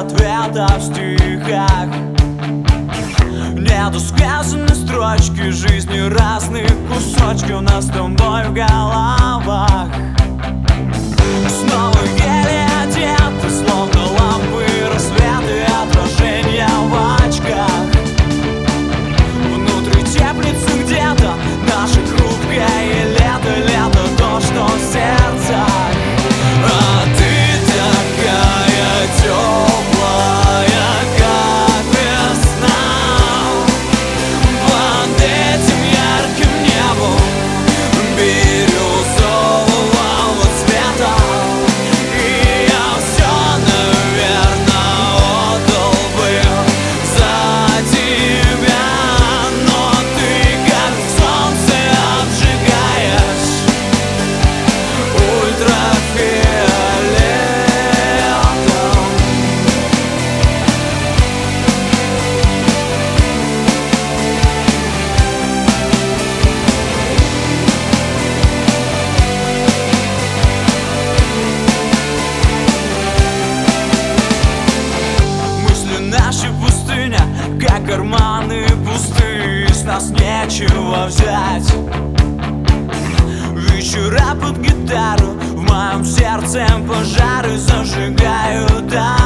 ответа в стихах. Недосказаны строчки жизни, разные кусочки у нас с тобой в головах. Снова еле одеты, словно лампы, рассветы, отражения в очках. Внутри теплится где-то наше хрупкое лето, лето, то, что в сердцах. А ты такая теплая, как весна, под этим ярким небом бирюзового цвета. И я все, наверное, отдал бы за тебя, но ты как солнце обжигаешь ультрафиолетом. Мысли наши пустыня, как карманы пустые, с нас нечего взять. Вечера под гитару, в моем сердце пожары зажигают.